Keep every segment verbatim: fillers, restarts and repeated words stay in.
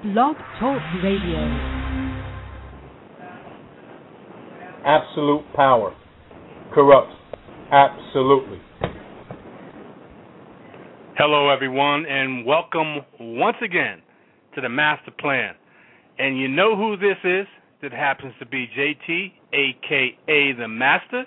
Blog Talk Radio. Absolute power corrupts absolutely. Hello, everyone, and welcome once again to the Master Plan. And you know who this is? That happens to be J T, a k a. The Master.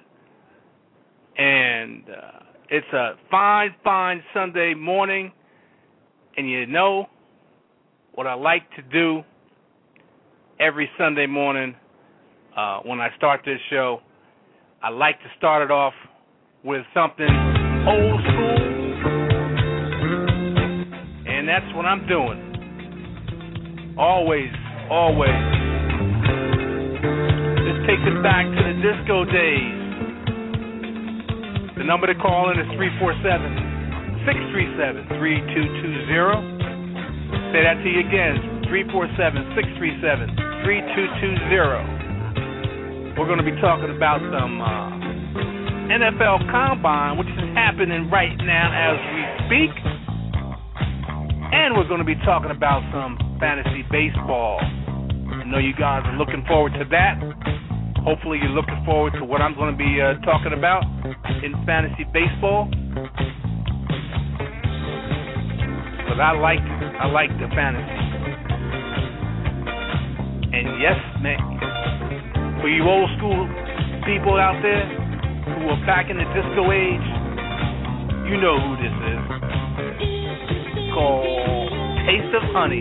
And uh, it's a fine, fine Sunday morning. And you know what I like to do every Sunday morning uh, when I start this show? I like to start it off with something old school. And that's what I'm doing. Always, always. This takes it back to the disco days. The number to call in is three four seven, six three seven, three two two zero. Say that to you again, three four seven, six three seven, three two two zero. We're going to be talking about some uh, N F L Combine, which is happening right now as we speak. And we're going to be talking about some fantasy baseball. I know you guys are looking forward to that. Hopefully you're looking forward to what I'm going to be uh, talking about in fantasy baseball. But I like I like the fantasy. And yes, man, for you old school people out there who are back in the disco age, you know who this is. It's called Taste of Honey.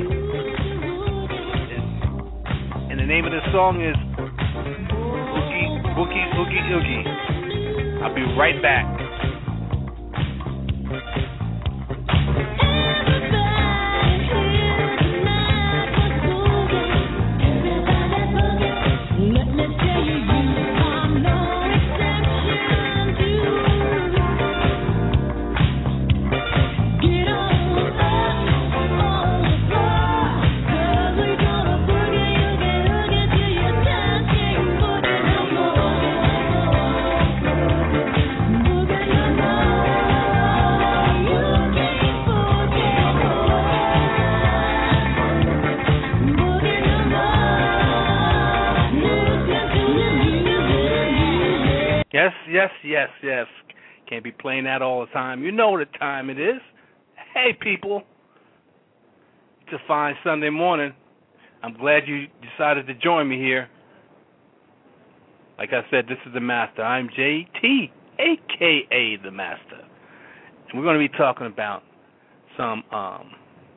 And the name of the song is Oogie Boogie Oogie Oogie. I'll be right back. Yes, yes, yes, yes. Can't be playing that all the time. You know what time it is. Hey, people. It's a fine Sunday morning. I'm glad you decided to join me here. Like I said, this is the Master. I'm J T, a k a. The Master. And we're going to be talking about some... Um,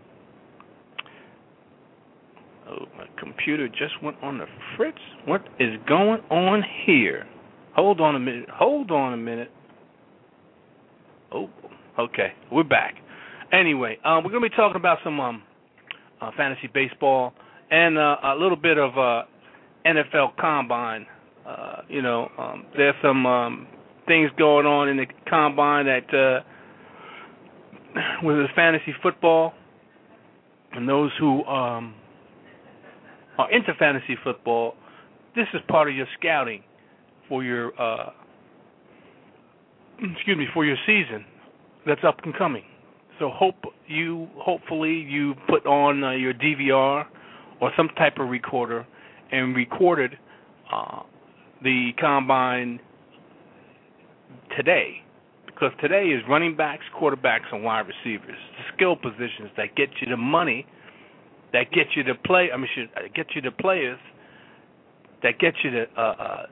oh, my computer just went on the fritz. What is going on here? Hold on a minute. Hold on a minute. Oh, okay. We're back. Anyway, um, we're going to be talking about some um, uh, fantasy baseball and uh, a little bit of uh, N F L Combine. Uh, you know, um, there's some um, things going on in the Combine that uh, with the fantasy football, and those who um, are into fantasy football, this is part of your scouting for your uh, excuse me for your season that's up and coming. So hope you hopefully you put on uh, your D V R or some type of recorder and recorded uh, the combine today, because today is running backs, quarterbacks, and wide receivers, the skill positions that get you the money, that get you to play. I mean, should get you the players that get you the uh, uh,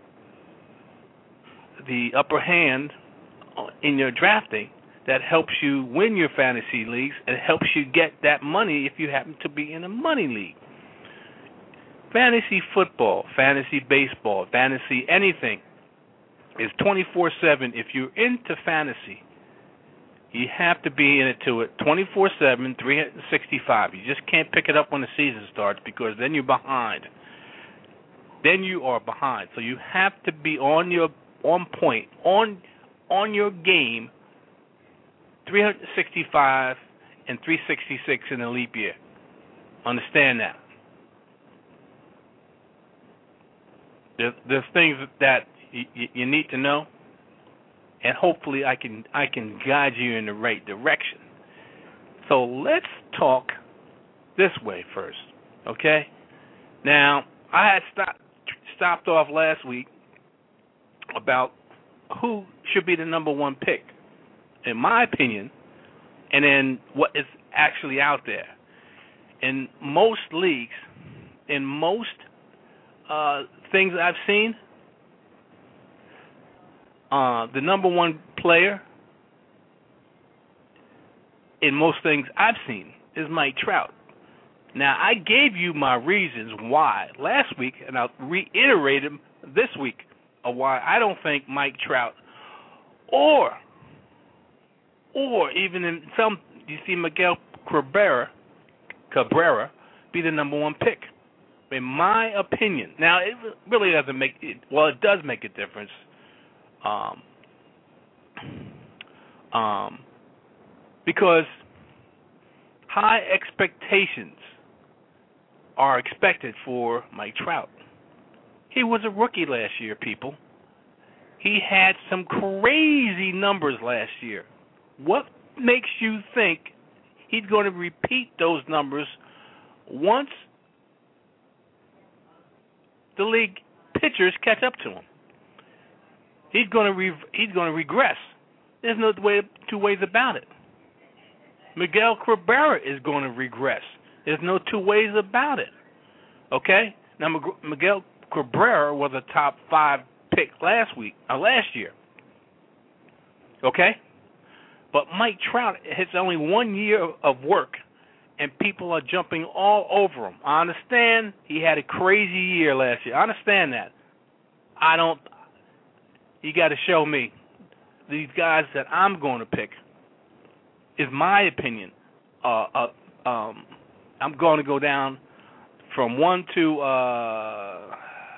the upper hand in your drafting that helps you win your fantasy leagues and helps you get that money if you happen to be in a money league. Fantasy football, fantasy baseball, fantasy anything is twenty-four seven. If you're into fantasy, you have to be in it to it twenty-four seven, three sixty-five. You just can't pick it up when the season starts, because then you're behind. Then you are behind. So you have to be on your on point, on on your game, three sixty-five and three sixty-six in a leap year. Understand that. There, there's things that you, you need to know, and hopefully I can I can guide you in the right direction. So let's talk this way first, Okay? Now, I had stopped, stopped off last week about who should be the number one pick, in my opinion, and then what is actually out there. In most leagues, in most uh, things I've seen, uh, the number one player in most things I've seen is Mike Trout. Now, I gave you my reasons why last week, and I'll reiterate them this week of why I don't think Mike Trout or or even in some, you see Miguel Cabrera, Cabrera be the number one pick. In my opinion. Now, it really doesn't make it, well, it does make a difference. Um, um, because high expectations are expected for Mike Trout. He was a rookie last year, people. He had some crazy numbers last year. What makes you think he's going to repeat those numbers once the league pitchers catch up to him? He's going to re- he's going to regress. There's no way, two ways about it. Miguel Cabrera is going to regress. There's no two ways about it. Okay? Now, Miguel Cabrera was a top five pick last week, uh, last year. Okay? But Mike Trout has only one year of work, and people are jumping all over him. I understand he had a crazy year last year. I understand that. I don't. You got to show me. These guys that I'm going to pick is my opinion. Uh, uh, um, I'm going to go down from one to. Uh,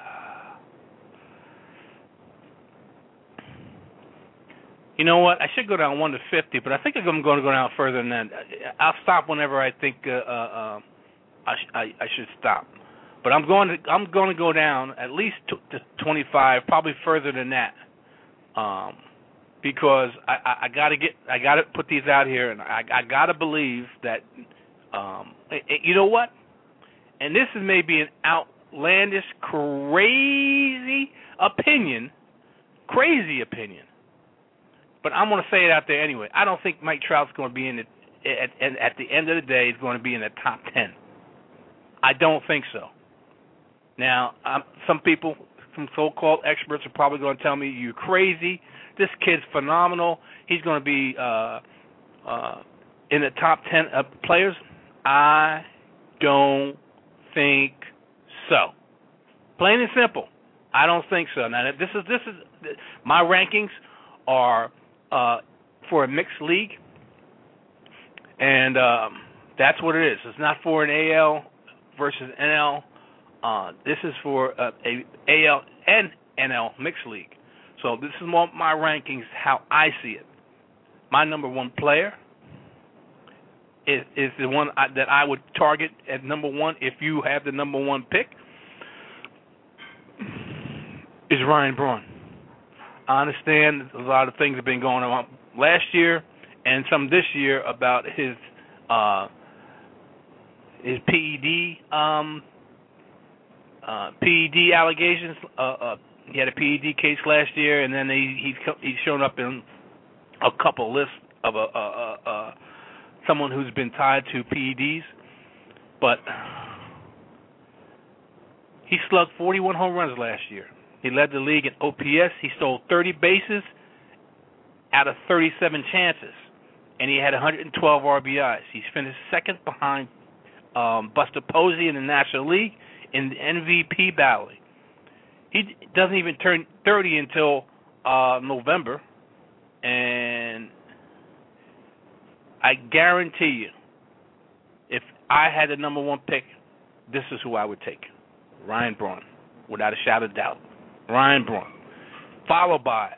you know what? I should go down one to fifty, but I think I'm going to go down further than that. I'll stop whenever I think uh, uh, I, sh- I, I should stop. But I'm going to I'm going to go down at least to, to twenty-five, probably further than that. Um, because I, I, I gotta get, I gotta put these out here, and I, I gotta believe that, um, it, it, you know what? And this is maybe an outlandish, crazy opinion, crazy opinion, but I'm gonna say it out there anyway. I don't think Mike Trout's going to be in the, at, at, at the end of the day, he's going to be in the top ten. I don't think so. Now, um, some people, some so-called experts are probably going to tell me you're crazy. This kid's phenomenal. He's going to be uh, uh, in the top ten uh, players. I don't think so. Plain and simple. I don't think so. Now, this is this is my rankings are uh, for a mixed league, and um, that's what it is. It's not for an A L versus N L. Uh, this is for uh, a A L and N L mixed league. So this is more my rankings, how I see it. My number one player is, is the one I, that I would target at number one if you have the number one pick, is Ryan Braun. I understand a lot of things have been going on last year and some this year about his uh, his P E D um, uh, P E D allegations. Uh, uh, he had a P E D case last year, and then he, he's he's shown up in a couple lists of a, a, a, a someone who's been tied to P E Ds. But he slugged forty-one home runs last year. He led the league in O P S. He stole thirty bases out of thirty-seven chances, and he had one hundred twelve R B Is. He's finished second behind um, Buster Posey in the National League in the M V P battle. He doesn't even turn thirty until uh, November, and I guarantee you, if I had the number one pick, this is who I would take. Ryan Braun, without a shadow of doubt. Ryan Braun. Followed by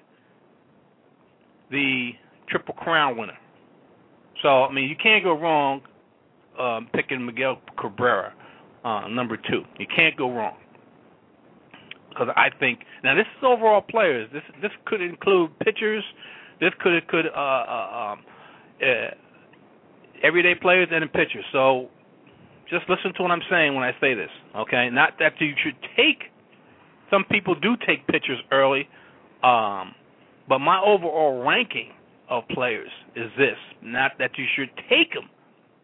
the Triple Crown winner. So, I mean, you can't go wrong um, picking Miguel Cabrera, uh, number two. You can't go wrong. Because I think, now this is overall players. This this could include pitchers. This could, could uh, uh, um, uh, everyday players and pitchers. So just listen to what I'm saying when I say this, okay? Not that you should take, some people do take pictures early, um, but my overall ranking of players is this, not that you should take them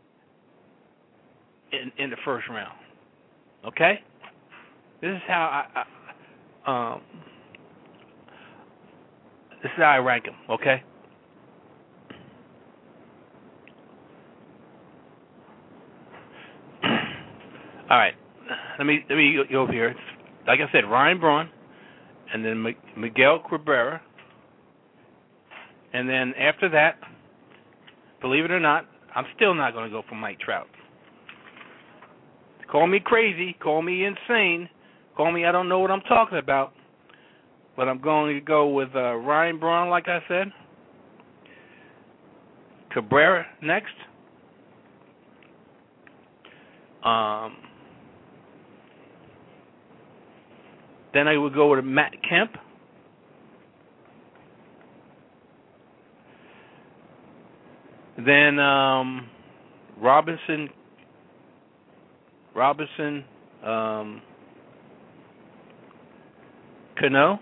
in, in the first round, okay? This is how I, I um, this is how I rank them, okay? All right, let me let me go over here. Like I said, Ryan Braun, and then Miguel Cabrera, and then after that, believe it or not, I'm still not going to go for Mike Trout. Call me crazy, call me insane, call me I don't know what I'm talking about, but I'm going to go with uh, Ryan Braun, like I said. Cabrera next. Um. Then I would go with Matt Kemp. Then um, Robinson, Robinson, um, Cano.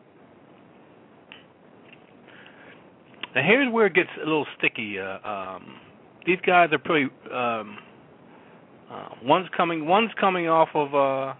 Now here's where it gets a little sticky. Uh, um, these guys are pretty. Um, uh, one's coming. One's coming off of. Uh,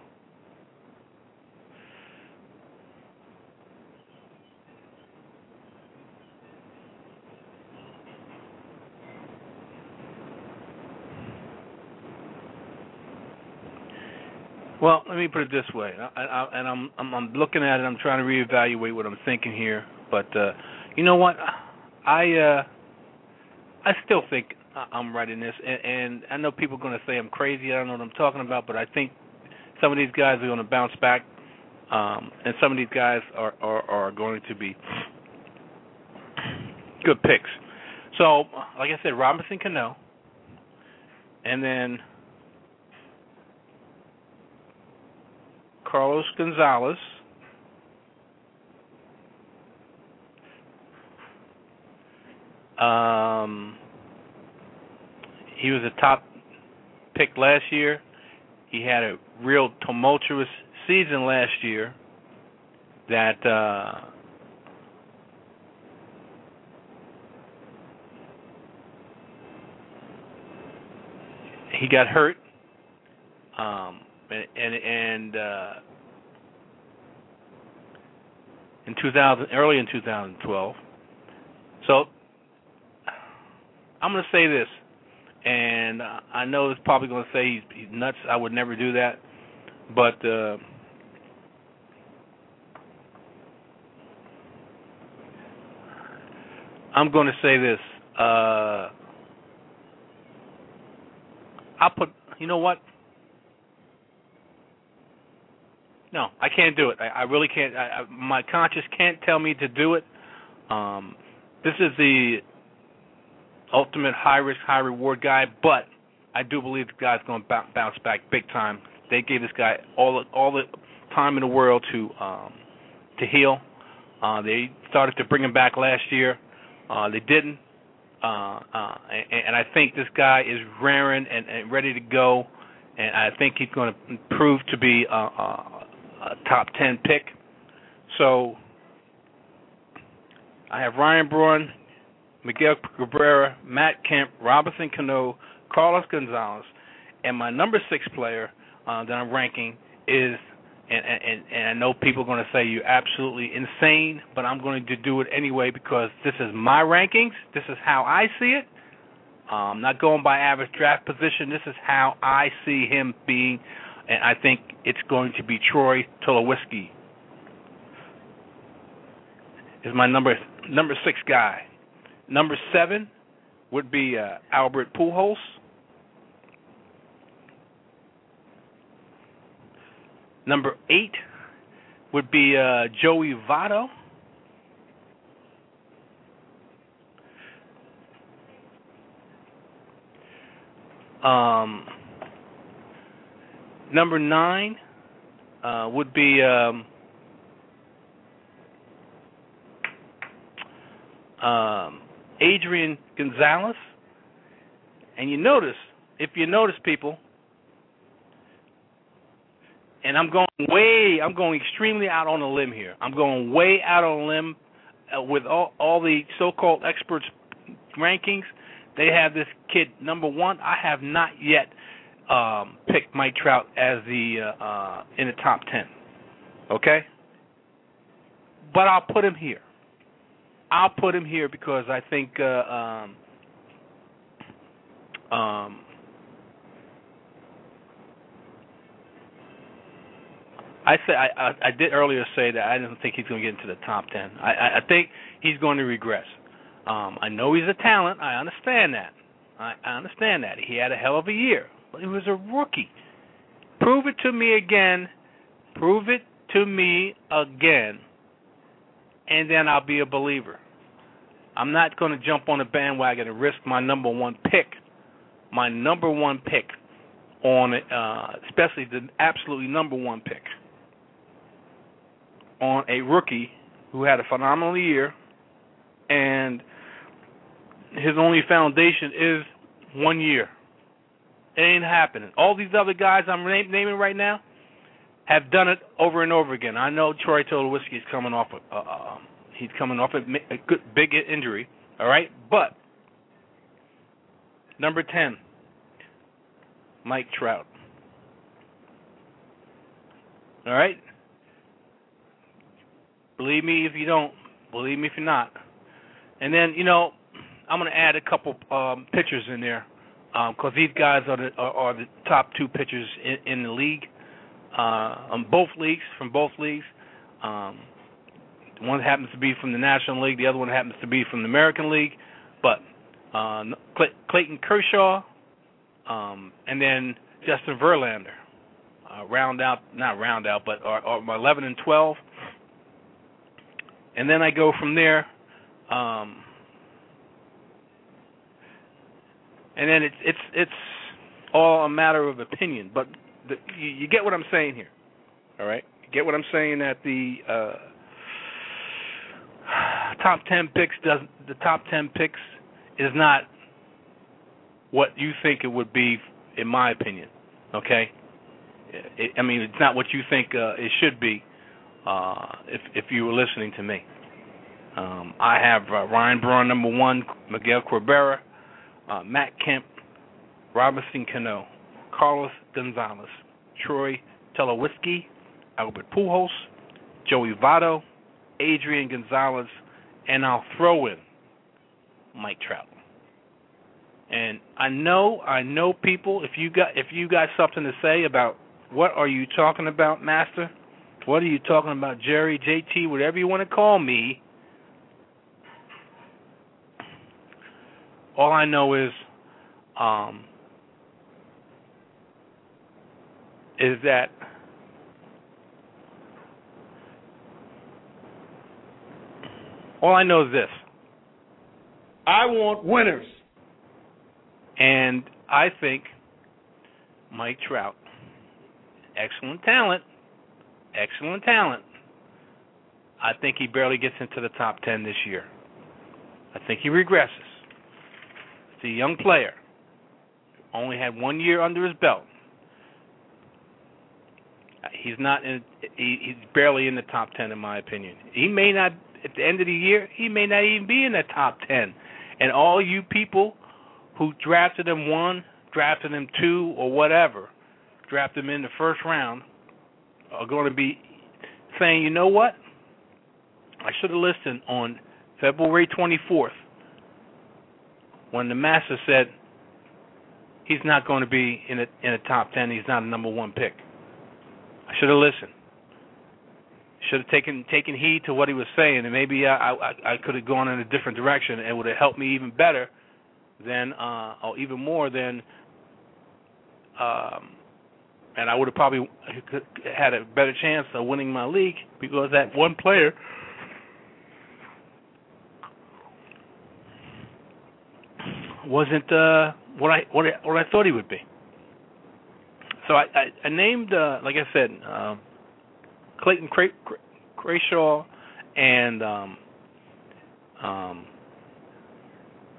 Well, let me put it this way, I, I, and I'm, I'm I'm looking at it. I'm trying to reevaluate what I'm thinking here. But uh, you know what? I uh, I still think I'm right in this, and, and I know people are going to say I'm crazy. I don't know what I'm talking about, but I think some of these guys are going to bounce back, um, and some of these guys are, are are going to be good picks. So, like I said, Robinson Cano, and then Carlos Gonzalez, um, he was a top pick last year. He had a real tumultuous season last year that uh, he got hurt, um, and and, and uh, in two thousand, early in two thousand twelve. So I'm going to say this, and I know it's probably going to say he's, he's nuts. I would never do that, but uh, I'm going to say this. Uh, I'll put. You know what? No, I can't do it. I, I really can't. I, I, my conscience can't tell me to do it. Um, this is the ultimate high risk, high reward guy, but I do believe the guy's going to bounce back big time. They gave this guy all the, all the time in the world to um, to heal. Uh, they started to bring him back last year. Uh, they didn't, uh, uh, and, and I think this guy is raring and, and ready to go. And I think he's going to prove to be a, a, a top ten pick. So I have Ryan Braun, Miguel Cabrera, Matt Kemp, Robinson Cano, Carlos Gonzalez, and my number six player uh, that I'm ranking is, and, and, and I know people are going to say you're absolutely insane, but I'm going to do it anyway because this is my rankings. This is how I see it. I'm um, not going by average draft position. This is how I see him being, and I think it's going to be Troy Tulowitzki. Is my number number six guy. Number seven would be uh, Albert Pujols. Number eight would be uh, Joey Votto. Um, number nine uh, would be um, um, Adrian Gonzalez. And you notice, if you notice, people, and I'm going way, I'm going extremely out on a limb here. I'm going way out on a limb uh, with all, all the so-called experts' rankings. They have this kid number one. I have not yet um, picked Mike Trout as the uh, uh, in the top ten. Okay, but I'll put him here. I'll put him here because I think uh, um, um, I say I, I, I did earlier say that I didn't think he's going to get into the top ten. I, I, I think he's going to regress. Um, I know he's a talent. I understand that. I, I understand that. He had a hell of a year, but he was a rookie. Prove it to me again. Prove it to me again, and then I'll be a believer. I'm not going to jump on the bandwagon and risk my number one pick, my number one pick on, uh, especially the absolutely number one pick, on a rookie who had a phenomenal year, and his only foundation is one year. It ain't happening. All these other guys I'm name, naming right now have done it over and over again. I know Troy Tulowitzki is coming off a, uh, uh, he's coming off a, a good big injury, all right? But number ten, Mike Trout. All right? Believe me if you don't. Believe me if you're not. And then, you know, I'm going to add a couple um, pitchers in there because um, these guys are the, are, are the top two pitchers in, in the league, uh, on both leagues, from both leagues. Um, one happens to be from the National League. The other one happens to be from the American League. But uh, Clay- Clayton Kershaw um, and then Justin Verlander. Uh, round out, not round out, but are, are eleven and twelve. And then I go from there. Um, and then it's it's it's all a matter of opinion. But the, you, you get what I'm saying here, all right? You get what I'm saying that the uh, top ten picks does the top ten picks is not what you think it would be, in my opinion. Okay. It, I mean, it's not what you think uh, it should be uh, if if you were listening to me. Um, I have uh, Ryan Braun, number one, Miguel Cabrera, uh, Matt Kemp, Robinson Cano, Carlos Gonzalez, Troy Tulowitzki, Albert Pujols, Joey Votto, Adrian Gonzalez, and I'll throw in Mike Trout. And I know, I know, people. If you got if you got something to say about what are you talking about, Master? What are you talking about, Jerry, J T, whatever you want to call me? All I know is, um, is that all I know is this: I want winners, and I think Mike Trout, excellent talent, excellent talent. I think he barely gets into the top ten this year. I think he regresses. He's a young player. Only had one year under his belt. He's not in. He, he's barely in the top ten, in my opinion. He may not, at the end of the year, he may not even be in the top ten. And all you people who drafted him one, drafted him two, or whatever, drafted him in the first round, are going to be saying, you know what? I should have listened on February twenty-fourth when the master said he's not going to be in a, in a top ten. He's not a number one pick. I should have listened. Should have taken taken heed to what he was saying, and maybe I I, I could have gone in a different direction, and it would have helped me even better than, uh, or even more than, um, and I would have probably had a better chance of winning my league because that one player wasn't uh, what I what I, what I thought he would be. So I, I, I named, uh, like I said, uh, Clayton Kershaw and um, um,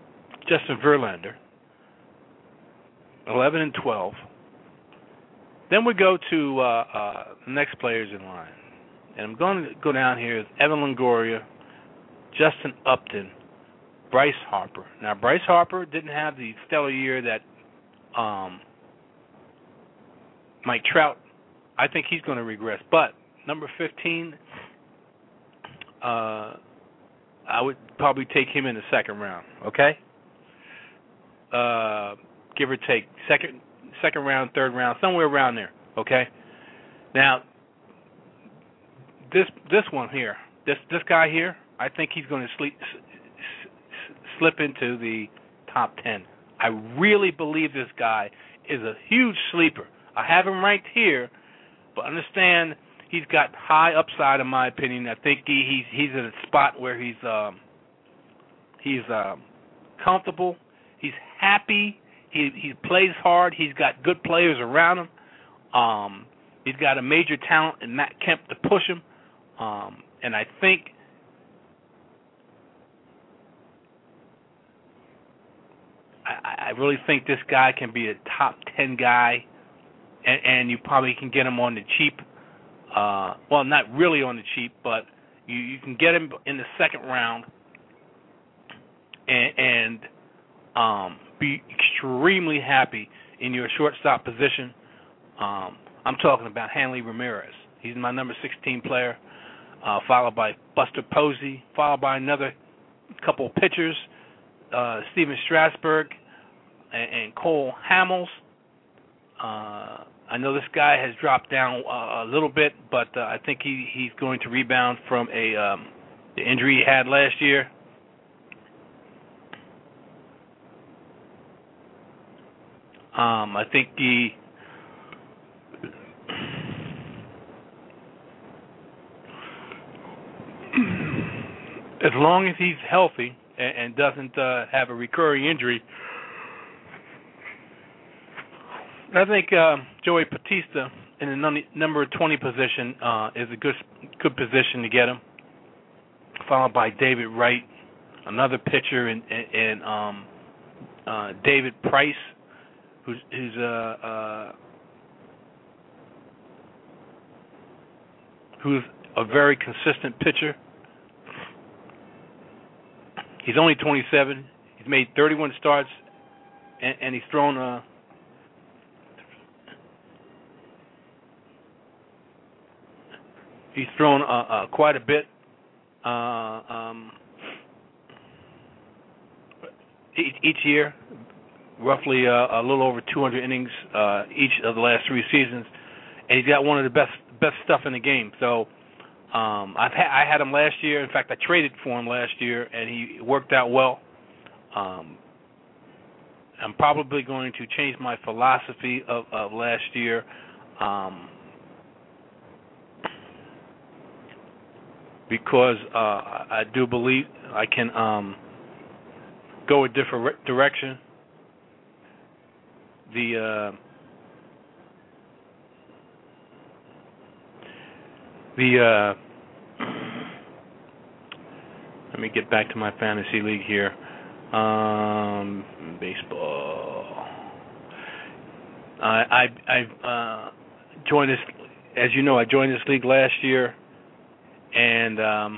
Justin Verlander, eleven and twelve. Then we go to uh, uh, the next players in line. And I'm going to go down here is Evan Longoria, Justin Upton, Bryce Harper. Now, Bryce Harper didn't have the stellar year that um, Mike Trout. I think he's going to regress. But number fifteen, uh, I would probably take him in the second round, okay? Uh, give or take, second second round, third round, somewhere around there, okay? Now, this this one here, this this guy here, I think he's going to sleep, s- s- slip into the top ten. I really believe this guy is a huge sleeper. I have him ranked here, but understand he's got high upside in my opinion. I think he, he's he's in a spot where he's um, he's um, comfortable. He's happy. He he plays hard. He's got good players around him. Um, he's got a major talent in Matt Kemp to push him. Um, and I think I, I really think this guy can be a top ten guy, and, and you probably can get him on the cheap. Uh, well, not really on the cheap, but you, you can get him in the second round and, and um, be extremely happy in your shortstop position. Um, I'm talking about Hanley Ramirez. He's my number sixteen player, uh, followed by Buster Posey, followed by another couple of pitchers, uh, Steven Strasburg and, and Cole Hamels. Uh, I know this guy has dropped down uh, a little bit, but uh, I think he, he's going to rebound from a um, the injury he had last year. Um, I think he as long as he's healthy and, and doesn't uh, have a recurring injury, I think uh, Joey Bautista in the number twenty position uh, is a good good position to get him, followed by David Wright, another pitcher, and, and, and um, uh, David Price, who's, who's uh, uh, who's a very consistent pitcher. He's only twenty-seven. He's made thirty-one starts, and, and he's thrown uh, he's thrown uh, uh, quite a bit. Uh, um, each, each year, roughly uh, a little over two hundred innings uh, each of the last three seasons, and he's got one of the best best stuff in the game. So. Um, I've ha- I had him last year. In fact, I traded for him last year, and he worked out well. Um, I'm probably going to change my philosophy of, of last year. Um, because uh, I do believe I can um, go a different re- direction. The uh, the uh, let me get back to my fantasy league here. Um, baseball. I I I uh, joined this, as you know, I joined this league last year, and um,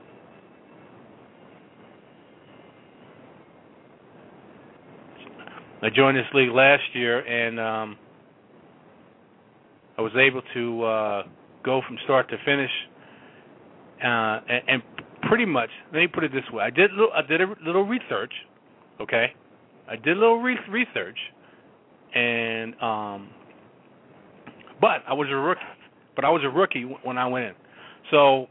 I joined this league last year, and um, I was able to uh, go from start to finish, uh, and, and pretty much, let me put it this way: I did a little, I did a little research, okay? I did a little re- research, and um, but I was a rookie. But I was a rookie when I went in. So,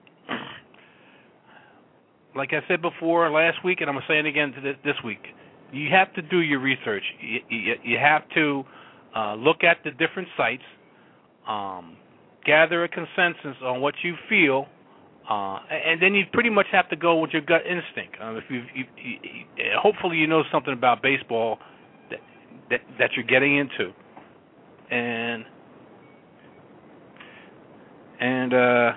like I said before last week, and I'm gonna say it again this, this week, you have to do your research. You, you, you have to uh, look at the different sites, um, gather a consensus on what you feel. Uh, and then you pretty much have to go with your gut instinct. Um, if you, you, you, hopefully, you know something about baseball that that, that you're getting into, and and uh,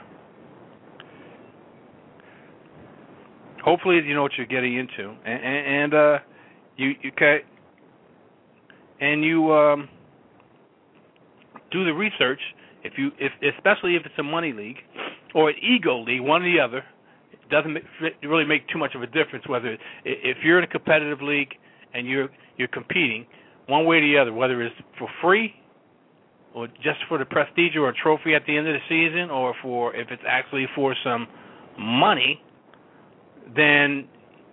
hopefully you know what you're getting into, and, and, and uh, you you okay, and you um, do the research. If you, if especially if it's a money league or an ego league, one or the other, it doesn't really make too much of a difference whether if you're in a competitive league and you're you're competing one way or the other, whether it's for free or just for the prestige or a trophy at the end of the season, or for if it's actually for some money, then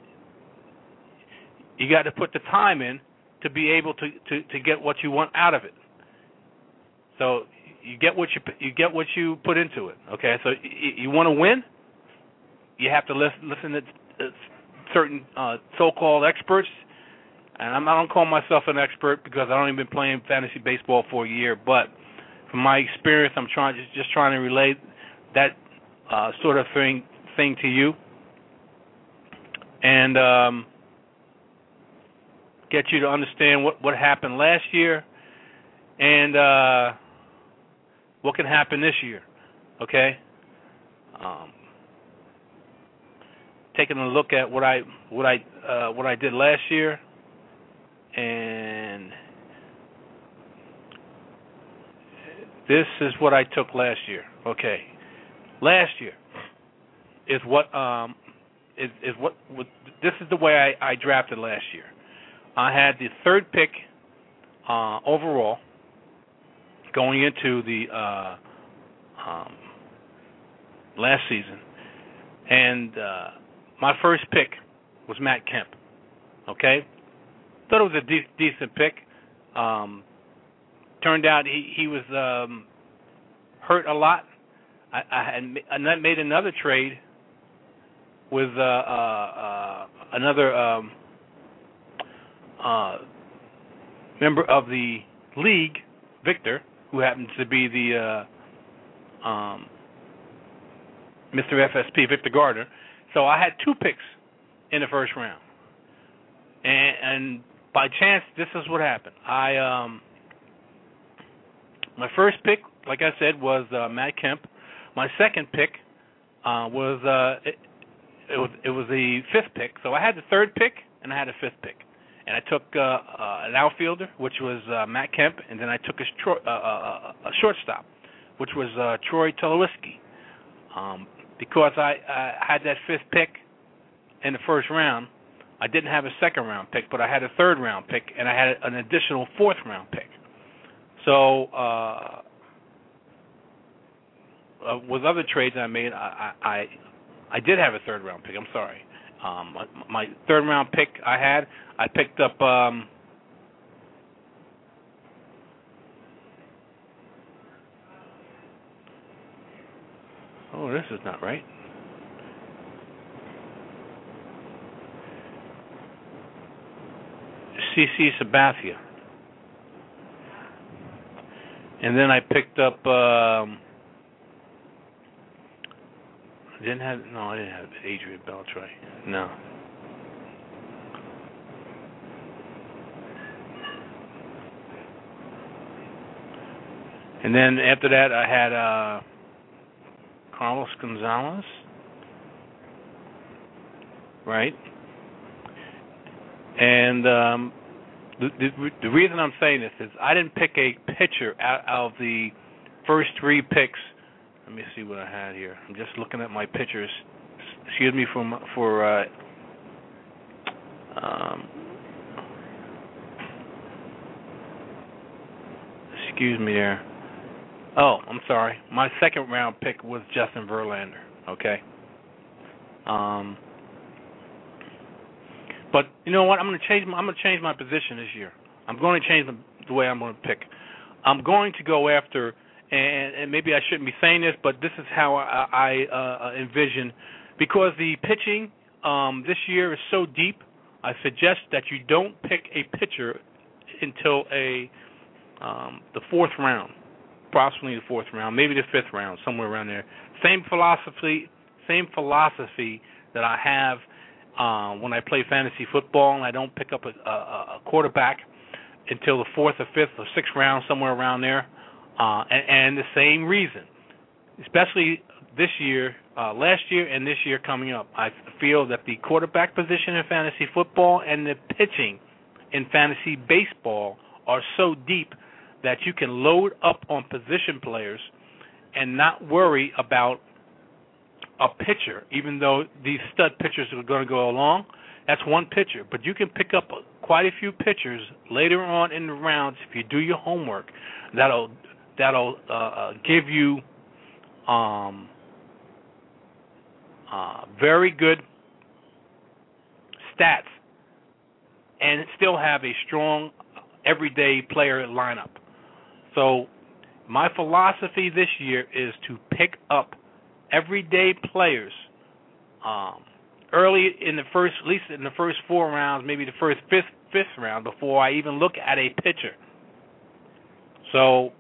you got to put the time in to be able to, to, to get what you want out of it. So you get what you you get what you put into it. Okay, so you, you want to win, you have to listen, listen to certain uh, so-called experts. And I'm, I don't call myself an expert because I've only been playing fantasy baseball for a year. But from my experience, I'm trying just, just trying to relate that uh, sort of thing thing to you, and um, get you to understand what, what happened last year and uh, what can happen this year. Okay. Um, taking a look at what I what I uh, what I did last year. And this is what I took last year. Okay, last year is what um is is what, what this is the way I, I drafted last year. I had the third pick uh, overall going into the uh, um, last season, and uh, my first pick was Matt Kemp. Okay. Thought it was a de- decent pick. Um, turned out he, he was um, hurt a lot. I, I had made another trade with uh, uh, uh, another um, uh, member of the league, Victor, who happens to be the uh, um, Mister F S P, Victor Gardner. So I had two picks in the first round, and, and by chance, this is what happened. I um, my first pick, like I said, was uh, Matt Kemp. My second pick uh, was uh, it, it was it was the fifth pick. So I had the third pick and I had a fifth pick, and I took uh, uh, an outfielder, which was uh, Matt Kemp, and then I took a, stro- uh, uh, a shortstop, which was uh, Troy Tulowitzki. Um, because I, I had that fifth pick in the first round, I didn't have a second round pick, but I had a third round pick, and I had an additional fourth round pick. So uh, uh, with other trades I made, I, I I did have a third round pick. I'm sorry. Um, my, my third round pick I had, I picked up. Um, oh, this is not right. C C Sabathia. And then I picked up, um, I didn't have, no, I didn't have Adrian Beltre. No. And then after that, I had uh, Carlos Gonzalez, right? And um, the, the the reason I'm saying this is I didn't pick a pitcher out, out of the first three picks. Let me see what I had here. I'm just looking at my pitchers. Excuse me for for uh, um, excuse me there. Oh, I'm sorry. My second round pick was Justin Verlander. Okay. Um. But you know what? I'm going to change. My, I'm going to change my position this year. I'm going to change the, the way I'm going to pick. I'm going to go after, and, and maybe I shouldn't be saying this, but this is how I, I uh, envision, because the pitching um, this year is so deep. I suggest that you don't pick a pitcher until a um, the fourth round, possibly the fourth round, maybe the fifth round, somewhere around there. Same philosophy. Same philosophy that I have. Uh, when I play fantasy football, and I don't pick up a, a, a quarterback until the fourth or fifth or sixth round, somewhere around there, uh, and, and the same reason, especially this year, uh, last year and this year coming up, I feel that the quarterback position in fantasy football and the pitching in fantasy baseball are so deep that you can load up on position players and not worry about a pitcher, even though these stud pitchers are going to go along. That's one pitcher, but you can pick up quite a few pitchers later on in the rounds if you do your homework. That'll that'll uh, uh, give you um, uh, very good stats and still have a strong everyday player lineup. So my philosophy this year is to pick up everyday players um, early in the first, at least in the first four rounds, maybe the first fifth fifth round, before I even look at a pitcher. So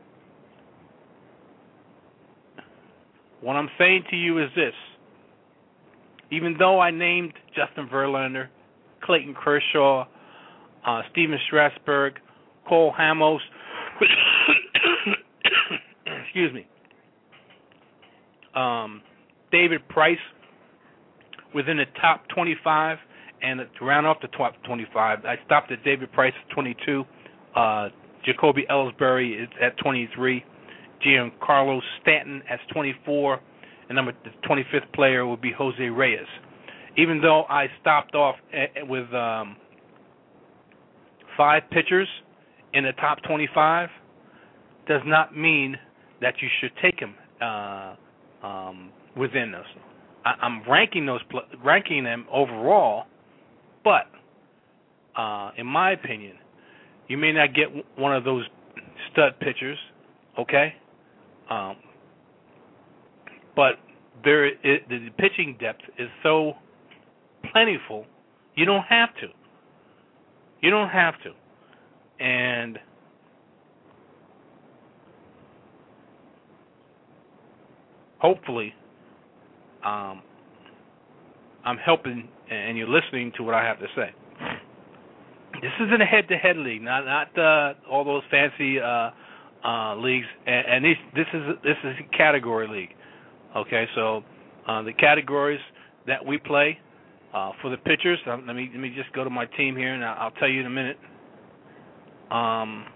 what I'm saying to you is this: even though I named Justin Verlander, Clayton Kershaw, uh, Steven Strasburg, Cole Hamels, excuse me, um, David Price within the top twenty-five, and to round off the top twenty-five, I stopped at David Price at twenty-two, uh, Jacoby Ellsbury is at twenty-three, Giancarlo Stanton at twenty-four, and number the twenty-fifth player will be Jose Reyes. Even though I stopped off at, with um, five pitchers in the top twenty-five, does not mean that you should take them uh, um, within those. I, I'm ranking those ranking them overall, but uh, in my opinion, you may not get one of those stud pitchers, okay? Um, but there, it, the pitching depth is so plentiful, you don't have to. You don't have to. And hopefully, um, I'm helping and you're listening to what I have to say. This isn't a head-to-head league, not not uh, all those fancy uh, uh, leagues, and, and these, this is this is a category league. Okay, so uh, the categories that we play uh, for the pitchers. Um, let me let me just go to my team here, and I'll, I'll tell you in a minute. Um,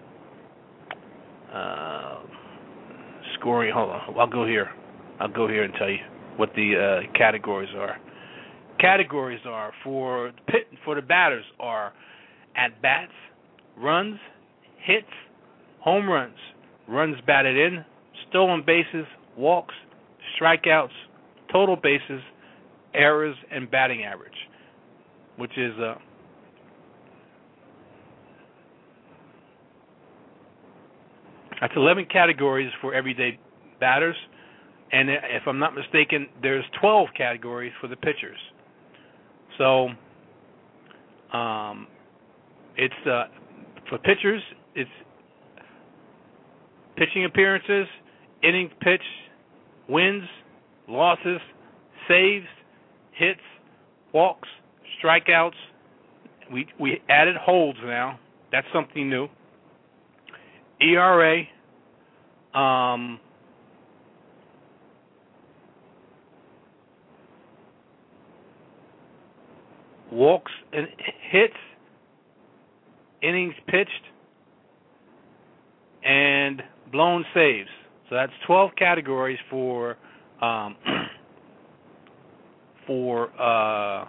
uh, scoring. Hold on, I'll go here. I'll go here and tell you what the uh, categories are. Categories are for pit for the batters are at bats, runs, hits, home runs, runs batted in, stolen bases, walks, strikeouts, total bases, errors, and batting average, which is uh, that's eleven categories for everyday batters, and if I'm not mistaken, there's twelve categories for the pitchers. So, um, it's uh, for pitchers, it's pitching appearances, innings pitched, wins, losses, saves, hits, walks, strikeouts. We we added holds now. That's something new. E R A. Um, walks and hits, innings pitched, and blown saves. So that's twelve categories for um, for uh,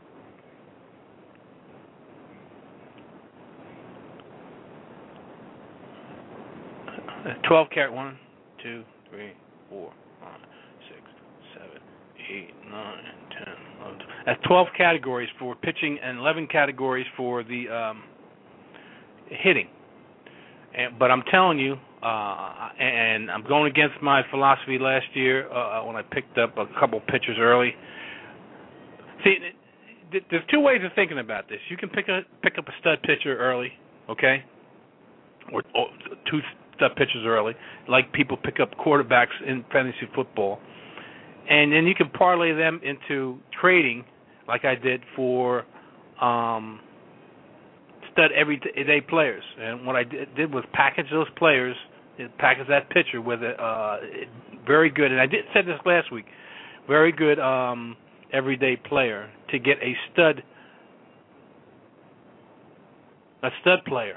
twelve cat one, two, three, four, five, six, seven, eight, nine, ten, eleven. That's twelve categories for pitching and eleven categories for the um, hitting. And, but I'm telling you, uh, and I'm going against my philosophy last year uh, when I picked up a couple pitchers early. See, there's two ways of thinking about this. You can pick a pick up a stud pitcher early, okay, or, or two stud pitchers early, like people pick up quarterbacks in fantasy football, and then you can parlay them into trading, like I did for um, stud everyday players. And what I did was package those players, package that pitcher with a uh, very good, and I did said this last week, very good um, everyday player to get a stud, a stud player.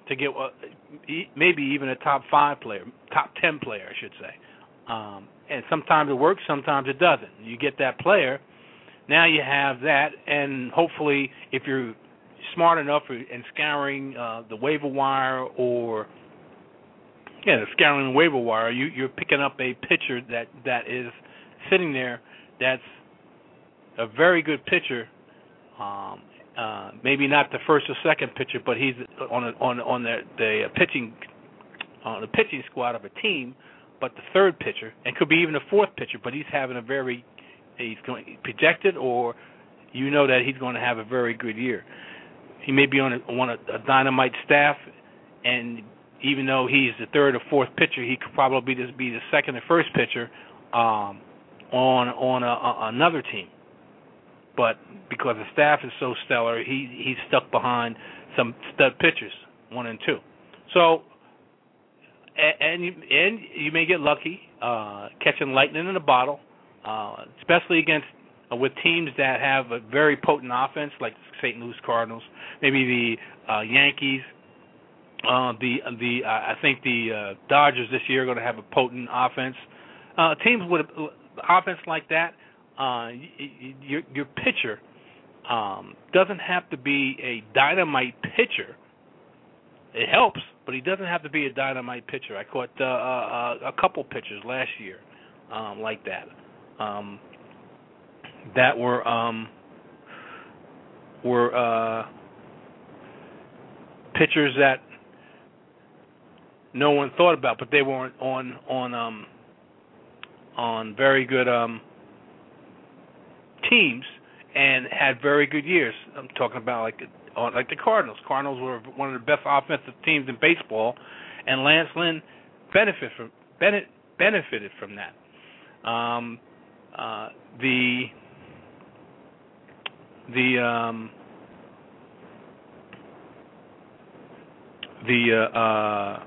to get uh, maybe even a top five player, top ten player, I should say. Um, and sometimes it works, sometimes it doesn't. You get that player, now you have that, and hopefully, if you're smart enough and scouring uh, the waiver wire or yeah, scouring the waiver wire, you, you're picking up a pitcher that, that is sitting there that's a very good pitcher. Um, uh, maybe not the first or second pitcher, but he's on a, on on the, the pitching on the pitching squad of a team. But the third pitcher, and could be even a fourth pitcher, but he's having a very he's going projected, or you know that he's going to have a very good year. He may be on a, on a, a dynamite staff, and even though he's the third or fourth pitcher, he could probably just be the second or first pitcher um, on on a, a, another team. But because the staff is so stellar, he he's stuck behind some stud pitchers, one and two. So, and and you, and you may get lucky uh, catching lightning in a bottle, uh, especially against uh, with teams that have a very potent offense, like the Saint Louis Cardinals, maybe the uh, Yankees. Uh, the the uh, I think the uh, Dodgers this year are going to have a potent offense. Uh, teams with an offense like that. Uh, your your pitcher um, doesn't have to be a dynamite pitcher. It helps, but he doesn't have to be a dynamite pitcher. I caught uh, uh, a couple pitchers last year um, like that um, that were um, were uh, pitchers that no one thought about, but they weren't on on um, on very good. Um, teams and had very good years. I'm talking about like like the Cardinals. Cardinals were one of the best offensive teams in baseball, and Lance Lynn benefited from benefited from that. Um, uh, the the um, the uh, uh,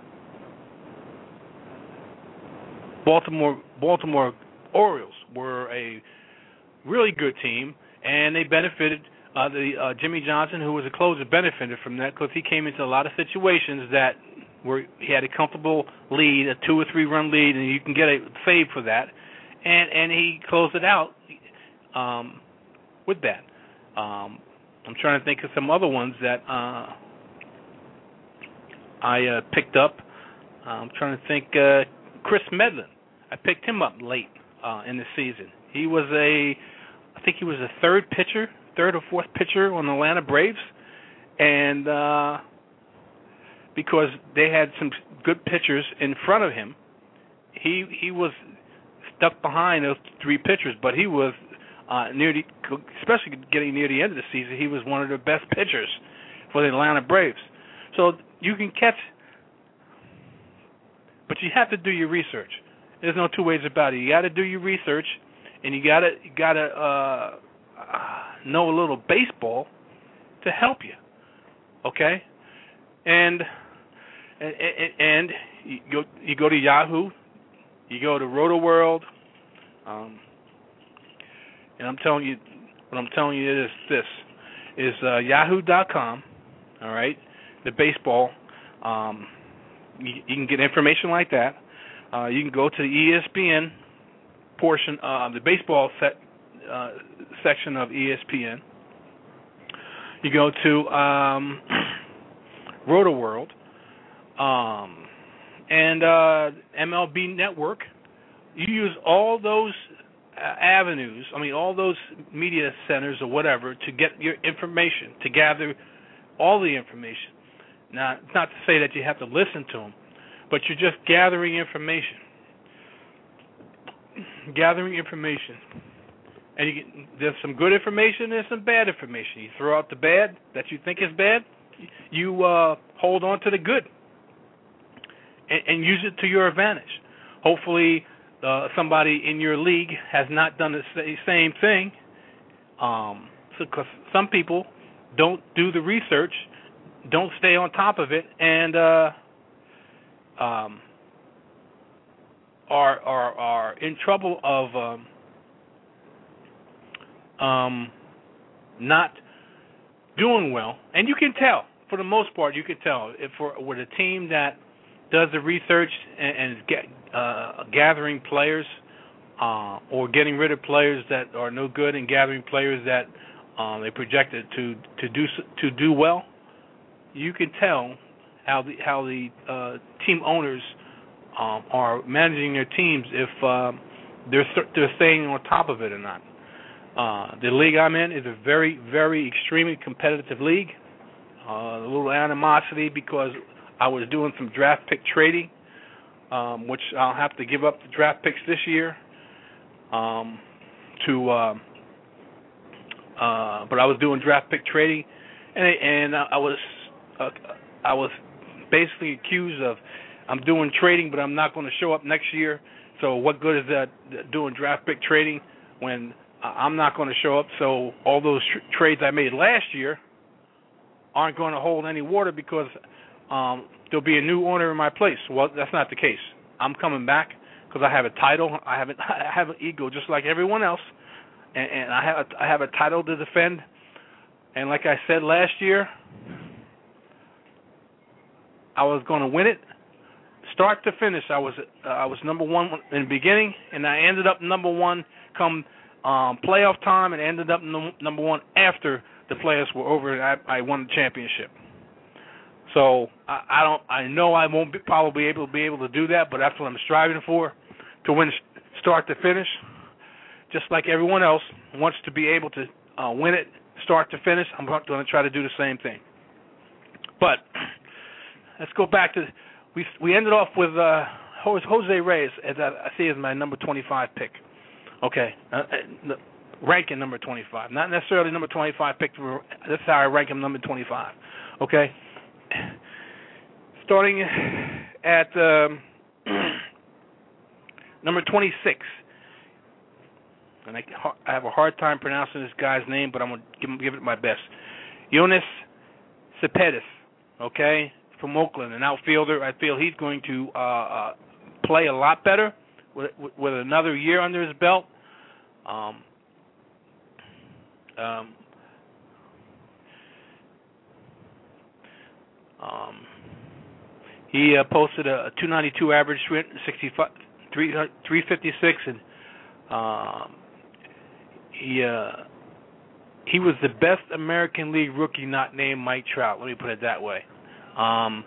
Baltimore Baltimore Orioles were a really good team, and they benefited. Uh, the uh, Jimmy Johnson, who was a closer, benefited from that because he came into a lot of situations that where he had a comfortable lead, a two or three run lead, and you can get a save for that, and and he closed it out um, with that. Um, I'm trying to think of some other ones that uh, I uh, picked up. I'm trying to think. Uh, Chris Medlin, I picked him up late uh, in the season. He was a I think he was a third pitcher, third or fourth pitcher on the Atlanta Braves, and uh, because they had some good pitchers in front of him, he he was stuck behind those three pitchers. But he was uh, near the, especially getting near the end of the season, he was one of the best pitchers for the Atlanta Braves. So you can catch, but you have to do your research. There's no two ways about it. You got to do your research. And you gotta you gotta uh, know a little baseball to help you, okay? And and, and you go you go to Yahoo, you go to RotoWorld, um, and I'm telling you what I'm telling you is this is uh, Yahoo dot com, all right? The baseball, um, you, you can get information like that. Uh, you can go to the E S P N. Portion of the baseball set, uh, section of E S P N. You go to um, RotoWorld um, and uh, M L B Network. You use all those uh, avenues, I mean all those media centers or whatever to get your information, to gather all the information. Now, it's not to say that you have to listen to them, but you're just gathering information. Gathering information, and you get, there's some good information, there's some bad information. You throw out the bad that you think is bad, you uh, hold on to the good, and, and use it to your advantage. Hopefully, uh, somebody in your league has not done the same thing, um, because some people don't do the research, don't stay on top of it, and uh, um. Are, are are in trouble of um, um, not doing well, and you can tell for the most part, you could tell if for with a team that does the research and, and is get, uh, gathering players uh, or getting rid of players that are no good and gathering players that um, they projected to to do to do well. You can tell how the how the uh, team owners um, are managing their teams if uh, they're they're staying on top of it or not. Uh, the league I'm in is a very, very extremely competitive league. Uh, a little animosity because I was doing some draft pick trading, um, which I'll have to give up the draft picks this year. Um, to, uh, uh, but I was doing draft pick trading, and and I was uh, I was basically accused of I'm doing trading, but I'm not going to show up next year. So what good is that doing draft pick trading when I'm not going to show up? So all those tr- trades I made last year aren't going to hold any water because um, there'll be a new owner in my place. Well, that's not the case. I'm coming back because I have a title. I have a, I have an ego just like everyone else, and, and I have a, I have a title to defend. And like I said last year, I was going to win it, start to finish. I was uh, I was number one in the beginning, and I ended up number one come um, playoff time, and ended up num- number one after the playoffs were over, and I, I won the championship. So I, I don't. I know I won't be, probably be able to be able to do that, but that's what I'm striving for, to win start to finish. Just like everyone else wants to be able to uh, win it, start to finish, I'm going to try to do the same thing. But let's go back to we we ended off with uh, Jose Reyes, as I, I see as my number twenty-five pick. Okay, uh, uh, ranking number twenty-five, not necessarily number twenty-five pick. That's how I rank him, number twenty-five. Okay, starting at um, number twenty-six, and I, I have a hard time pronouncing this guy's name, but I'm gonna give, him, give it my best. Yoenis Cespedes, okay, from Oakland, an outfielder. I feel he's going to uh, uh, play a lot better with, with another year under his belt. Um, um, um, he uh, posted a, a two ninety-two average, three fifty-six, and um, he uh, he was the best American League rookie not named Mike Trout. Let me put it that way. Um,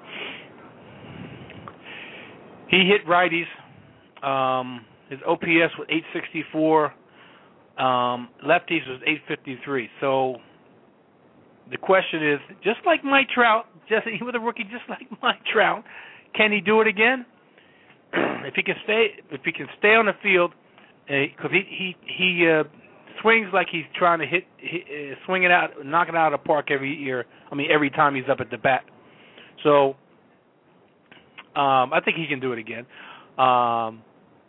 he hit righties. Um, his O P S was eight sixty-four. Um, lefties was eight fifty-three. So the question is, just like Mike Trout, just he was a rookie, just like Mike Trout, can he do it again? if he can stay, if he can stay on the field, because uh, he he he uh, swings like he's trying to hit, hit uh, swing it out, knock it out of the park every year. I mean, every time he's up at the bat. So um, I think he can do it again. Um,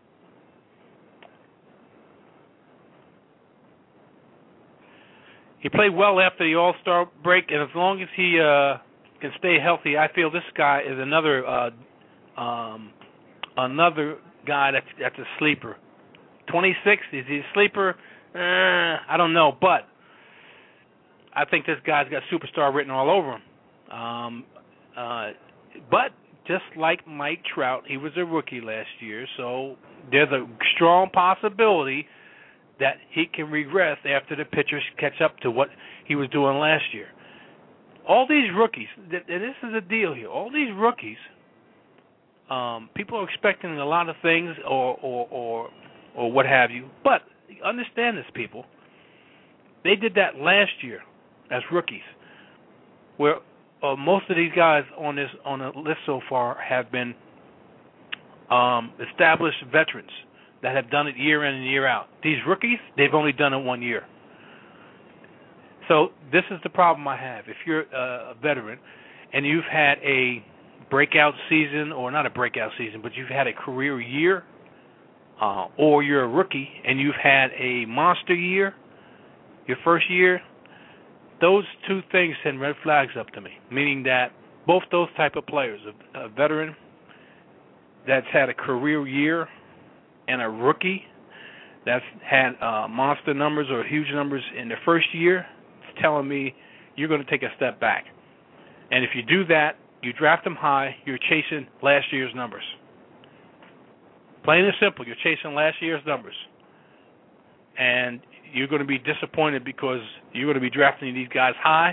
he played well after the All-Star break, and as long as he uh, can stay healthy, I feel this guy is another uh, um, another guy that's that's a sleeper. twenty-six, is he a sleeper? Uh, I don't know, but I think this guy's got superstar written all over him. Um, uh, but just like Mike Trout, he was a rookie last year, so there's a strong possibility that he can regress after the pitchers catch up to what he was doing last year. All these rookies, and this is the deal here, all these rookies, um, people are expecting a lot of things or, or, or, or what have you, but understand this, people. They did that last year as rookies, where uh, most of these guys on this on the list so far have been um, established veterans that have done it year in and year out. These rookies, they've only done it one year. So this is the problem I have. If you're a veteran and you've had a breakout season, or not a breakout season, but you've had a career year, uh, or you're a rookie and you've had a monster year, your first year, those two things send red flags up to me, meaning that both those type of players, a, a veteran that's had a career year and a rookie that's had uh, monster numbers or huge numbers in the first year, it's telling me you're going to take a step back. And if you do that, you draft them high, you're chasing last year's numbers. Plain and simple, you're chasing last year's numbers. And you're going to be disappointed because you're going to be drafting these guys high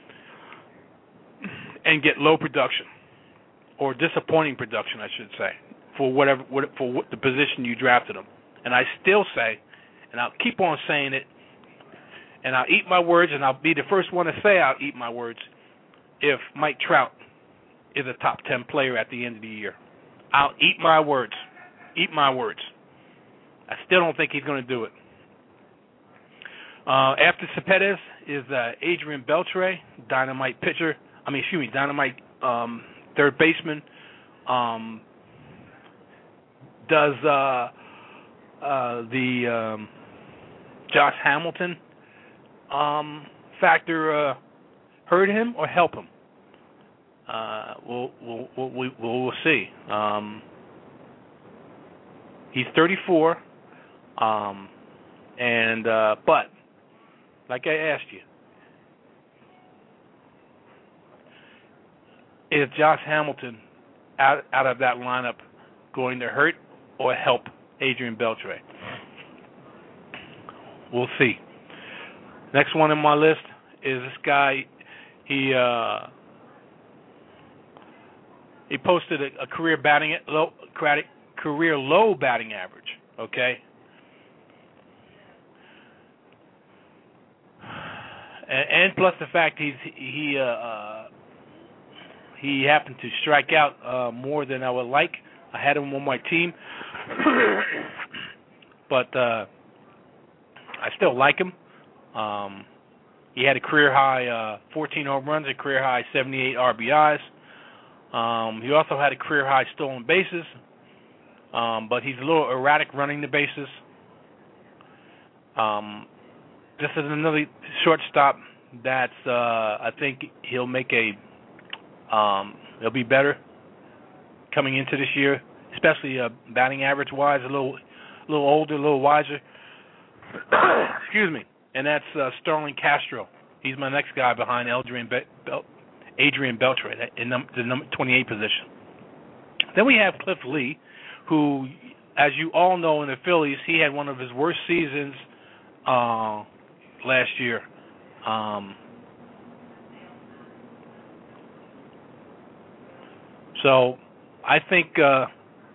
and get low production, or disappointing production, I should say, for whatever for what the position you drafted them. And I still say, and I'll keep on saying it, and I'll eat my words, and I'll be the first one to say I'll eat my words if Mike Trout is a top ten player at the end of the year. I'll eat my words. Eat my words. I still don't think he's going to do it. Uh, after Cespedes is uh, Adrian Beltre, dynamite pitcher. I mean, excuse me, dynamite um, third baseman. Um, does uh, uh, the um, Josh Hamilton um, factor uh, hurt him or help him? Uh, we'll, we'll, we'll, we'll, we'll see. Um, he's thirty-four, um, and uh, but like I asked you, is Josh Hamilton out out of that lineup going to hurt or help Adrian Beltre? We'll see. Next one on my list is this guy. He uh, he posted a, a career batting low career low batting average. Okay. And, and plus the fact he's he uh, uh, he happened to strike out uh, more than I would like. I had him on my team, but uh, I still like him. Um, he had a career high uh, fourteen home runs, a career high seventy-eight R B Is. Um, he also had a career high stolen bases, um, but he's a little erratic running the bases. Um, this is another shortstop that's uh, I think he'll make a um, he'll be better coming into this year, especially uh, batting average wise, a little a little older, a little wiser. Excuse me. And that's uh, Starlin Castro. He's my next guy behind Adrian, Be- Bel- Adrian Beltre in num- the number twenty-eight position. Then we have Cliff Lee, who, as you all know in the Phillies, he had one of his worst seasons uh, last year. Um, so I think uh,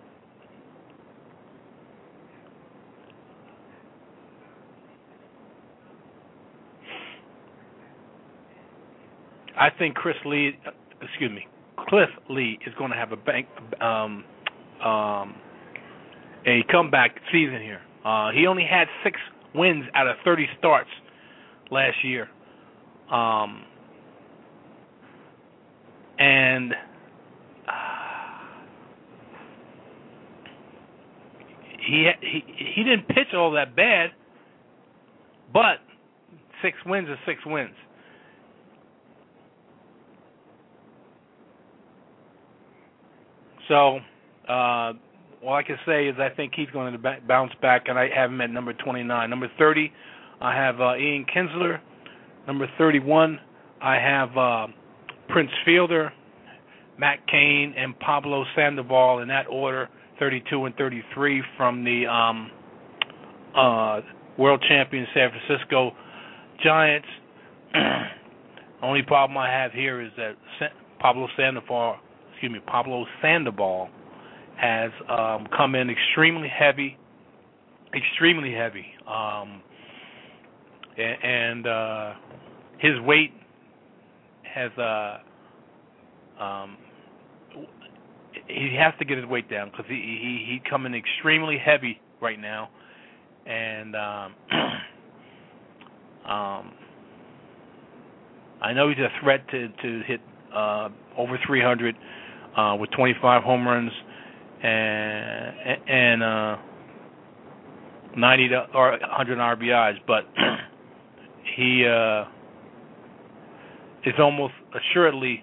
I think Chris Lee, excuse me, Cliff Lee is going to have a bank, um, um, a comeback season here. Uh, he only had six wins out of thirty starts last year, um, and uh, he he he didn't pitch all that bad, but six wins is six wins. So, uh, all I can say is I think he's going to b- bounce back, and I have him at number twenty-nine. Number thirty, I have uh, Ian Kinsler. Number thirty-one, I have uh, Prince Fielder, Matt Cain, and Pablo Sandoval in that order, thirty-two and thirty-three from the um, uh, world champion San Francisco Giants. Only problem I have here is that Pablo Sandoval Excuse me, Pablo Sandoval has um, come in extremely heavy, extremely heavy, um, and uh, his weight has uh, um, he has to get his weight down because he he he come in extremely heavy right now, and um, um, I know he's a threat to to hit uh, over three hundred. Uh, with twenty-five home runs and and uh, ninety to, or one hundred R B Is, but he uh, is almost assuredly,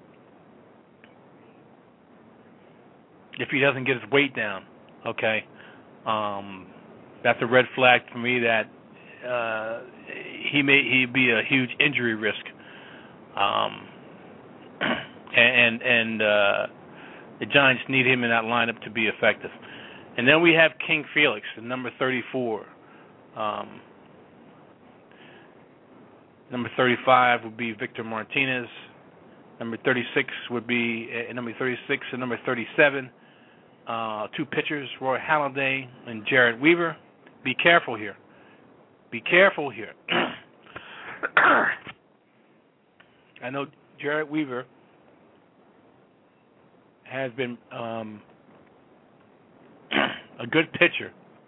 if he doesn't get his weight down, okay, um, that's a red flag for me that uh, he may he be a huge injury risk. Um, and and uh, the Giants need him in that lineup to be effective. And then we have King Felix, the number thirty-four. Um, number thirty-five would be Victor Martinez. Number thirty-six would be uh, number thirty-six and number thirty-seven. Uh, two pitchers, Roy Halladay and Jared Weaver. Be careful here. Be careful here. I know Jared Weaver has been um, a good pitcher,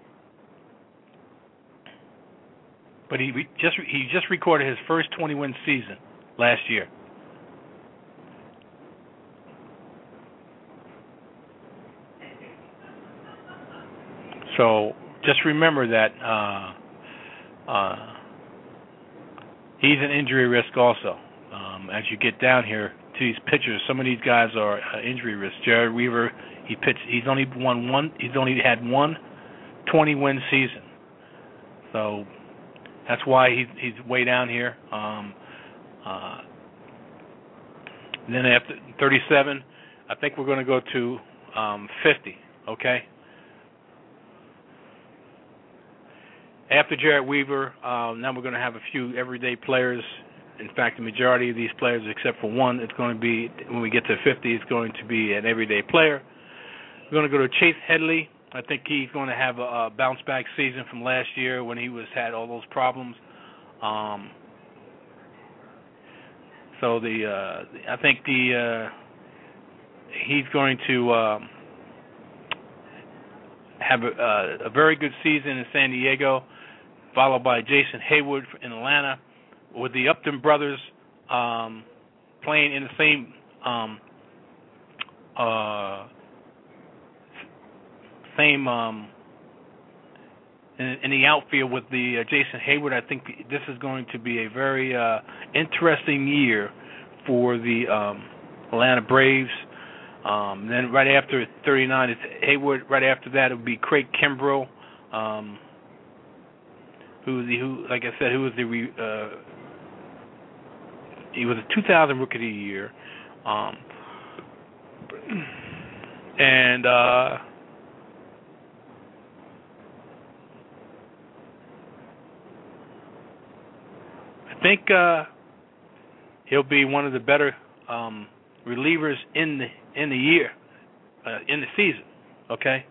but he re- just he just recorded his first twenty-win season last year. So just remember that uh, uh, he's an injury risk also. Um, as you get down here to these pitchers, some of these guys are uh, injury risk. Jared Weaver, he pitched. He's only won one. He's only had one twenty-win season. So that's why he's he's way down here. Um, uh, then after thirty-seven, I think we're going to go to um, fifty. Okay. After Jared Weaver, uh, now we're going to have a few everyday players. In fact, the majority of these players, except for one, it's going to be, when we get to fifty, it's going to be an everyday player. We're going to go to Chase Headley. I think he's going to have a, a bounce-back season from last year when he was had all those problems. Um, so the uh, I think the uh, he's going to um, have a, a, a very good season in San Diego, followed by Jason Haywood in Atlanta, with the Upton brothers um, playing in the same um, uh, same um, in, in the outfield with the uh, Jason Haywood. I think this is going to be a very uh, interesting year for the um, Atlanta Braves. Um, then right after thirty-nine is Haywood. Right after that it would be Craig Kimbrell, um, who the who like I said, who was the uh, he was a two thousand Rookie of the Year, um, and uh, I think uh, he'll be one of the better um, relievers in the in the year, uh, in the season. Okay.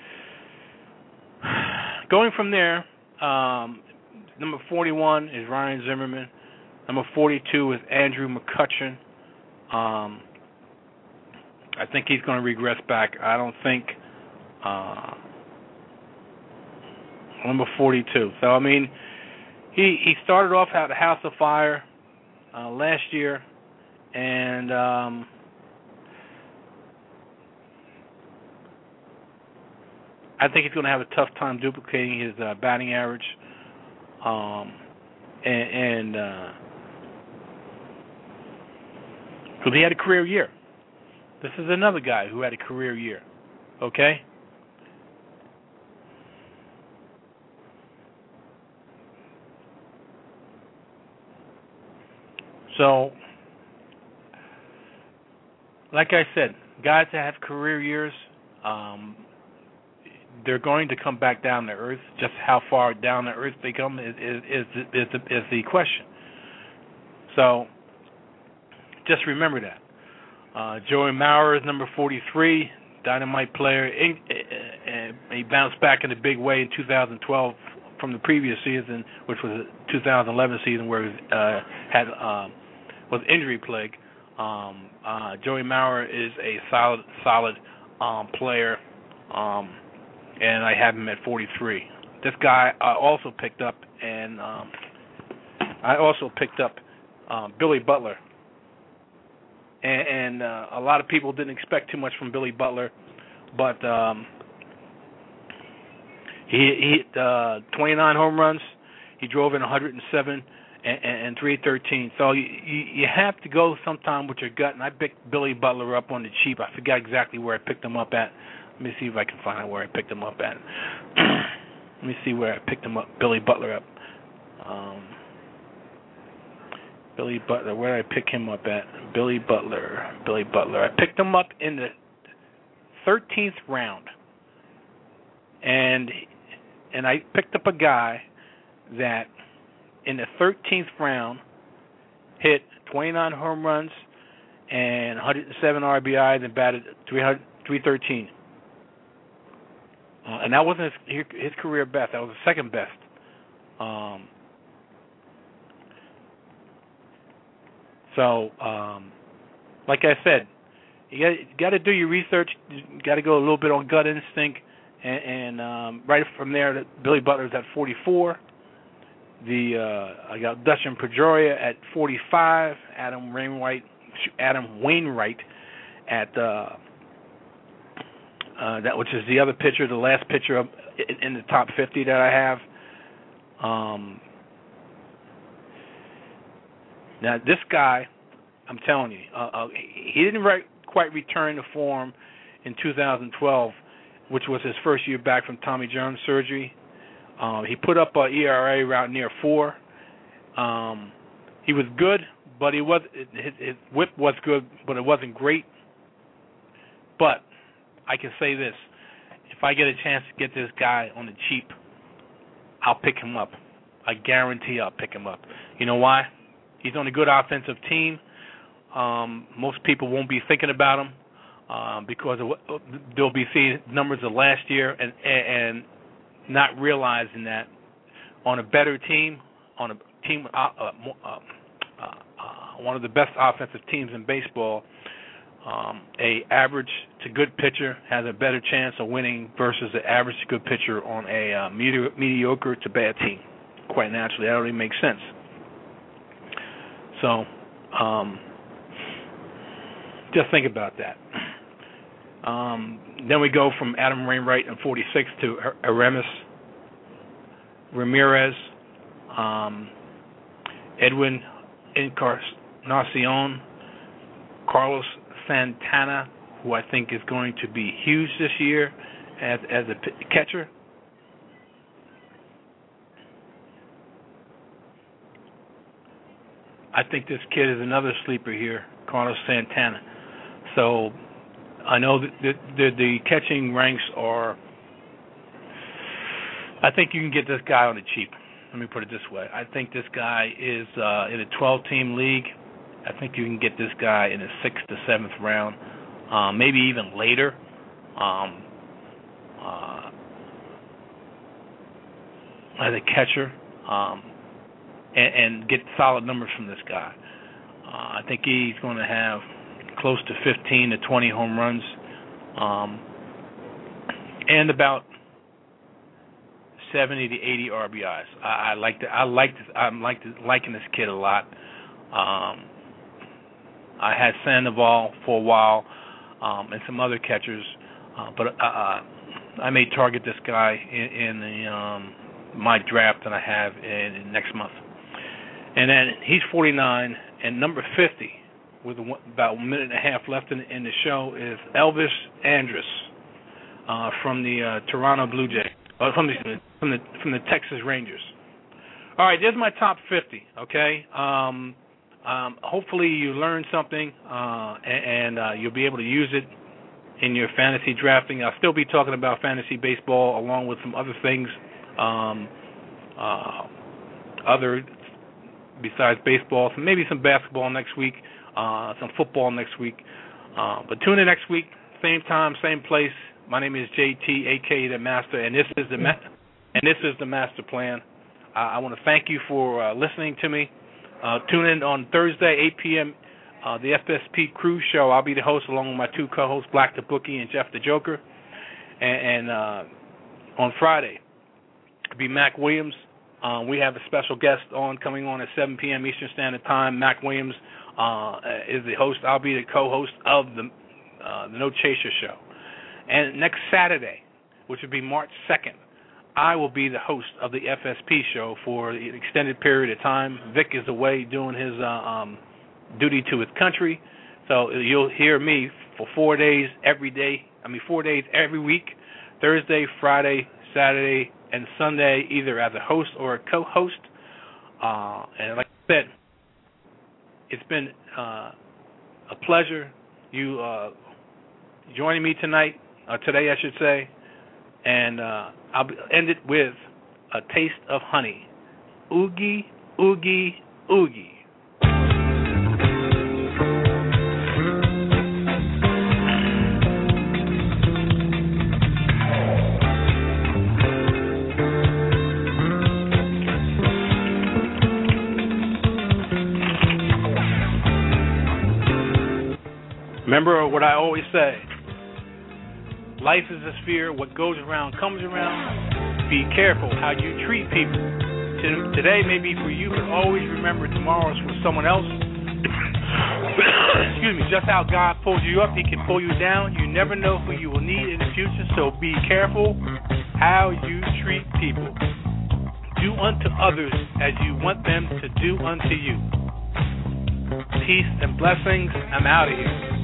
Going from there, um, number forty-one is Ryan Zimmerman. Number forty-two is Andrew McCutchen. Um, I think he's going to regress back. I don't think uh, number forty-two. So I mean, he he started off at the House of Fire uh, last year, and um, I think he's going to have a tough time duplicating his uh, batting average. Um, and, and uh, because he had a career year. This is another guy who had a career year. Okay? So, like I said, guys that have career years, um, they're going to come back down to earth. Just how far down to earth they come is is is, is, the, is the question. So, just remember that. Uh, Joey Mauer is number forty-three, dynamite player. And he bounced back in a big way in two thousand twelve from the previous season, which was a two thousand eleven season where he uh, had uh, was injury plague. Um, uh, Joey Mauer is a solid, solid um, player, um, and I have him at forty-three. This guy I also picked up, and um, I also picked up um, Billy Butler. And, and uh, a lot of people didn't expect too much from Billy Butler, but um, he, he hit uh, twenty-nine home runs. He drove in one hundred seven and, and, and three thirteen. So you, you, you have to go sometime with your gut. And I picked Billy Butler up on the cheap. I forgot exactly where I picked him up at. Let me see if I can find out where I picked him up at. Let me see where I picked him up, Billy Butler up. Um, Billy Butler. Where did I pick him up at? Billy Butler. Billy Butler. I picked him up in the thirteenth round, and and I picked up a guy that in the thirteenth round hit twenty-nine home runs and one hundred seven R B Is and batted three thirteen. Uh, and that wasn't his, his career best. That was the second best. Um, so, um, like I said, you got to do your research. You got to go a little bit on gut instinct. And, and um, right from there, Billy Butler's at forty-four. The uh, I got Dustin Pedroia at forty-five. Adam Wainwright, Adam Wainwright at uh, uh, that, which is the other pitcher, the last pitcher of, in, in the top fifty that I have. Um, now this guy, I'm telling you, uh, uh, he didn't right, quite return to form in two thousand twelve, which was his first year back from Tommy John surgery. Um, he put up an E R A around near four. Um, he was good, but he was his, his whip was good, but it wasn't great. But I can say this: if I get a chance to get this guy on the cheap, I'll pick him up. I guarantee I'll pick him up. You know why? He's on a good offensive team. Um, most people won't be thinking about him um, because of, they'll be seeing numbers of last year and and. not realizing that on a better team, on a team, uh, uh, uh, uh, one of the best offensive teams in baseball, um, a average to good pitcher has a better chance of winning versus an average to good pitcher on a uh, medi- mediocre to bad team. Quite naturally, that already makes sense. So, um, just think about that. Um, then we go from Adam Wainwright in forty-six to Aramis Ramirez, um, Edwin Encarnacion, Carlos Santana, who I think is going to be huge this year as as a p- catcher. I think this kid is another sleeper here, Carlos Santana. So I know that the, the, the catching ranks are, I think you can get this guy on the cheap. Let me put it this way. I think this guy is uh, in a twelve-team league. I think you can get this guy in the sixth to seventh round, um, maybe even later, um, uh, as a catcher, um, and, and get solid numbers from this guy. Uh, I think he's going to have close to fifteen to twenty home runs, um, and about seventy to eighty R B Is. I, I like the, I like this, I'm like the, liking this kid a lot. Um, I had Sandoval for a while, um, and some other catchers, uh, but uh, uh, I may target this guy in, in the um, my draft that I have in, in next month. And then he's forty-nine, and number fifty. With about a minute and a half left in, in the show, is Elvis Andrus uh, from the uh, Toronto Blue Jays, uh, from the from the from the Texas Rangers. All right, there's my top fifty. Okay, um, um, hopefully you learned something uh, and, and uh, you'll be able to use it in your fantasy drafting. I'll still be talking about fantasy baseball along with some other things, um, uh, other besides baseball, so maybe some basketball next week. Uh, some football next week. Uh, but tune in next week, same time, same place. My name is J T, a k a the Master, and this is the ma- and this is the Master Plan. Uh, I want to thank you for uh, listening to me. Uh, tune in on Thursday, eight p.m., uh, the F S P Crew Show. I'll be the host along with my two co-hosts, Black the Bookie and Jeff the Joker. And, and uh, on Friday, it'll be Mac Williams. Uh, we have a special guest on coming on at seven p.m. Eastern Standard Time. Mac Williams uh, is the host. I'll be the co-host of the uh, the No Chaser Show. And next Saturday, which will be March second, I will be the host of the F S P Show for an extended period of time. Vic is away doing his uh, um, duty to his country, so you'll hear me for four days every day. I mean, four days every week, Thursday, Friday, Saturday, and Sunday, either as a host or a co-host. Uh, and like I said, it's been uh, a pleasure you uh, joining me tonight, or today, I should say. And uh, I'll end it with a taste of honey. Oogie, oogie, oogie. Remember what I always say. Life is a sphere. What goes around comes around. Be careful how you treat people. Today may be for you, but always remember tomorrow is for someone else. Excuse me. Just how God pulls you up, He can pull you down. You never know who you will need in the future, so be careful how you treat people. Do unto others as you want them to do unto you. Peace and blessings. I'm out of here.